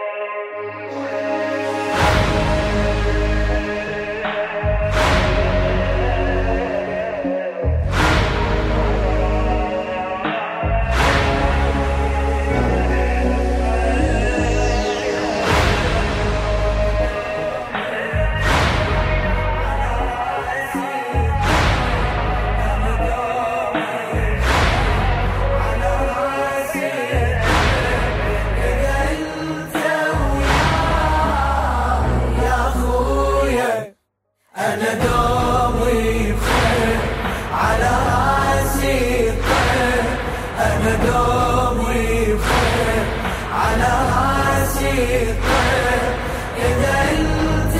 أنا دومي بخير على راسي الطير، أنا دومي بخير على راسي الطير، إذا أنت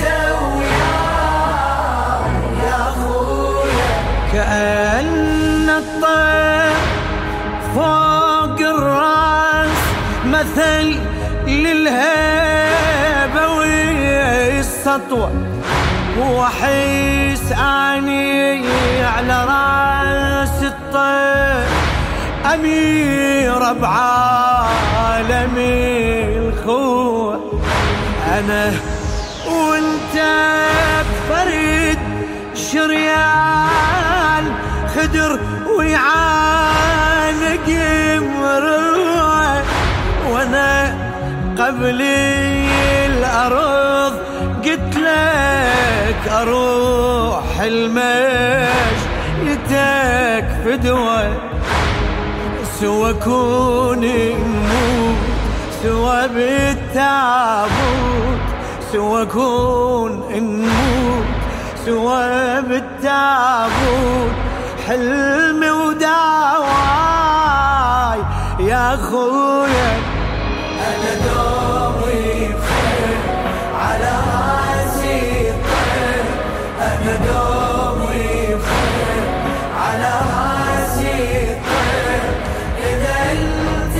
وياي يا أخويا. كأن الطير فوق الراس مثل للهيبة والسطوة، وحيس أني على راس الطير أمير بعالم الخوة. أنا وانت بفرد شريان خدر ويعانق مروع، وانا قبل الأرض قلت لك أروح المشيتك فدوة، سوى كون نموت سوى بالتابوت، سوى كون نموت سوى بالتابوت، حلمي وداواي يا أخويا. أنا دومي بخير على راسي الطير، أنا دومي بخير على راسي الطير، إذا أنت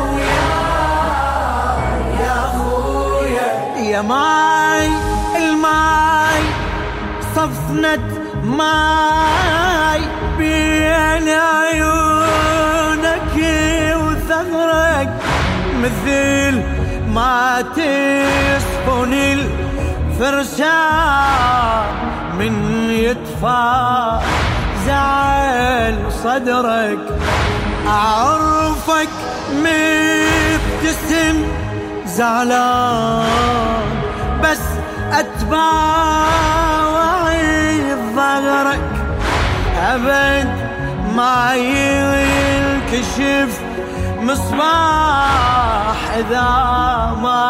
وياي يا أخويا. يا ماي الماي صفنة ماي بين عيونك وثغرك، مثل ما تصفن الفرسان من يطفى زعل صدرك. أعرفك مبتسم زعلان، بس أتباوعي ظهرك، أبد ما ينكشف مصباح إذا ما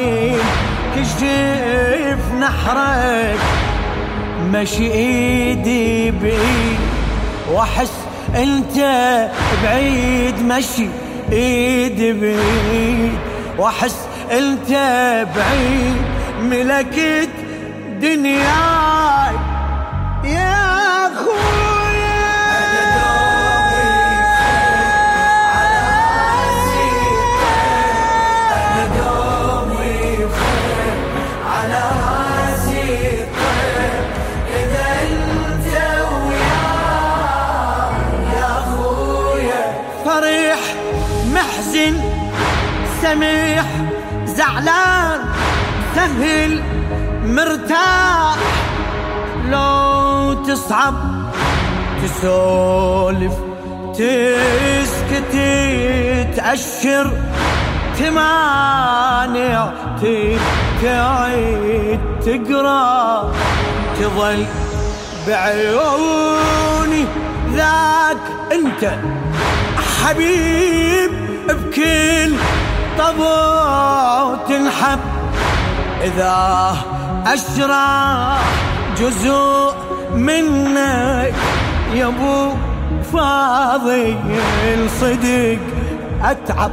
ينكشف نحرك. مشي إيدي بعيد وأحس أنت بعيد، مشي إيدي بعيد وأحس أنت بعيد، ملكت دنياي يا أخويا. أنا دومي بخير على راسي الطير، إذا أنت وياي يا أخويا. فرح محزن سميح زعلان سهل مرتاح، لو تصعب تسولف تسكت تأشر تمانع تبتعد تقرا، تظل بعيوني ذاك انت حبيب بكل طبع تنحب. إذا أشرح جزء منك يا ابو فاضي الصدق أتعب،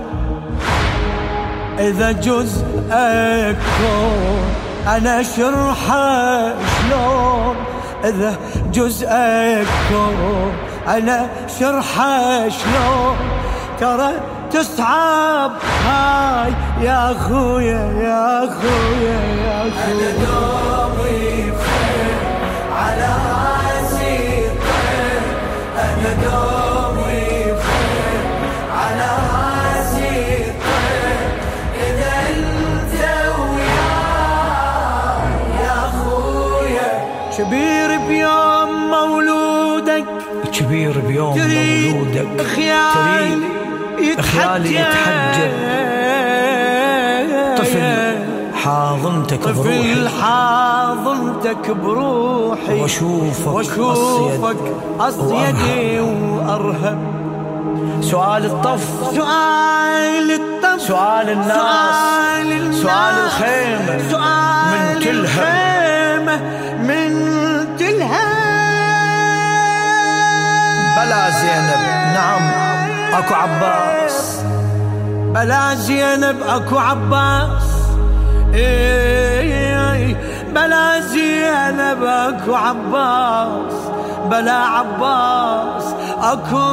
إذا جزءك كون أنا شرحه شلون، إذا جزءك كون أنا شرحه شلون، ترى تصعب هاي يا أخويا يا أخويا يا أخويا. أنا دومي بخير على راسي الطير، أنا دومي بخير على راسي الطير، إذا أنت كبير بيوم مولودك، كبير بيوم مولودك، خيالي يتحجب، طفل حاضنتك بروحي، طفل حاضنتك بروحي، واشوفك أصيدي وأرهب. سؤال الطف، سؤال الناس، سؤال الخيمة من تلهب. بلا زينب نعم اكو عباس، بلا زينب اكو عباس، بلا زينب اكو عباس، بلا عباس اكو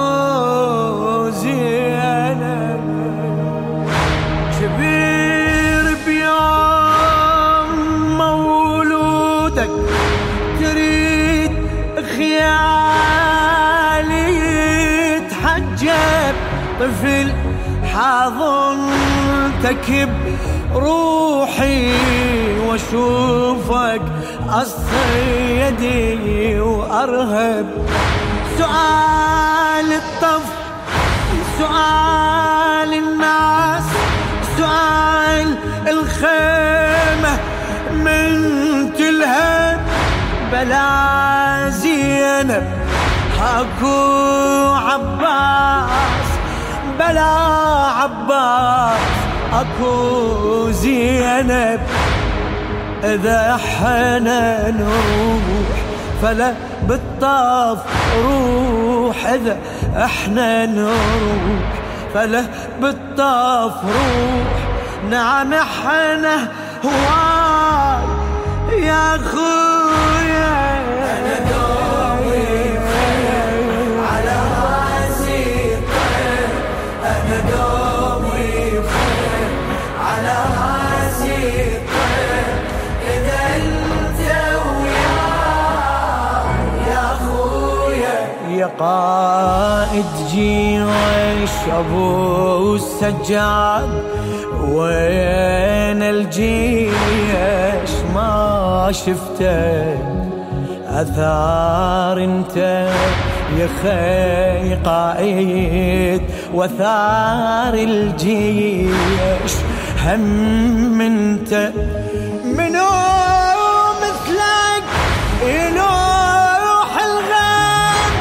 زينب. كبير بيوم مولودك، تريد خيالي يتحجب، طفل حاضنتك بروحي، واشوفك أصيدي وأرهب. سؤال الطف، سؤال الناس، سؤال الخيمة من تلهب. بلا زينب اكو عباس، بلا عباس اكو زينب. اذا احنا نروح فلا بالطاف روح، اذا احنا نروح فلا بالطاف روح. نعم احنا هواي يا خويا، أنا دومي على راسي طير، أنا دومي على راسي طير. إذا أنت وياي يا خويا، يا قائد جيش أبو السجاد، وين الجيش ما شفته أثار انت يا خي قائد، وثار الجيش هم انت. منو مثلك يلوح الغم،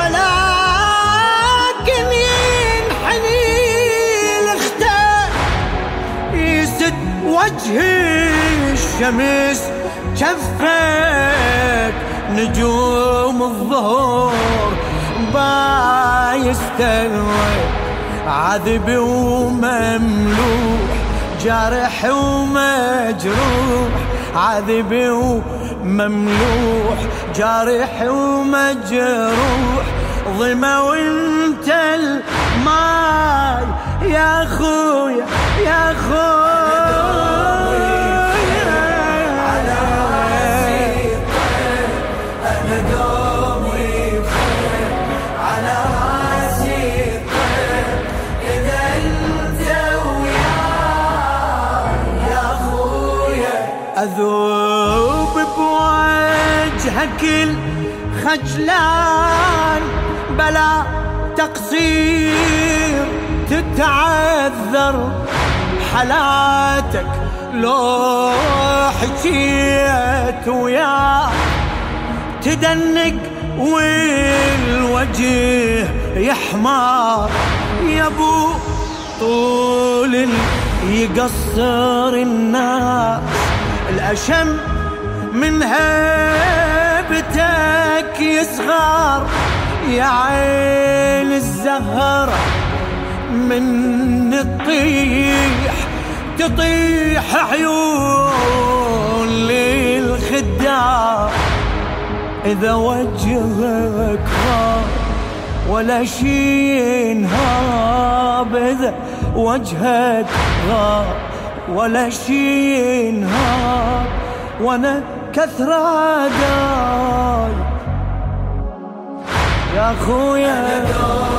ولكن ينحني الاختار، يسد وجه الشمس شفك، نجوم الظهور بايستوي، عذب ومملوح، جارح ومجروح، عذب ومملوح، جارح ومجروح. ظما وانت الماي يا خويا يا خويا، على راسي طير، أنا دومي بخير على راسي طير. إذا أنت وياي يا خويا، أذوب بوجهك الخجلان، بلا تقصير تتعذر حالاتك، لو حكيت وياك تدنق والوجه يحمر. يا ابو طول يقصر الناس، الأشم من هيبتك يصغر. يا عين الزهرة من تطيح عيون للخدار. إذا وجهك غاب ولا شي ينهاب، إذا وجهك غاب ولا شي ينهاب، وانا كثرة داي يا خويا.